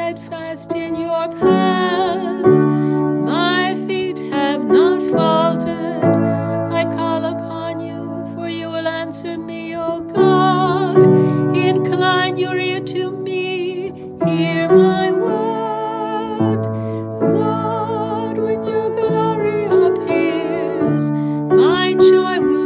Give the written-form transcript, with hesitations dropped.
steadfast in your paths. My feet have not faltered. I call upon you, for you will answer me, O God. Incline your ear to me, hear my word. Lord, when your glory appears, my joy will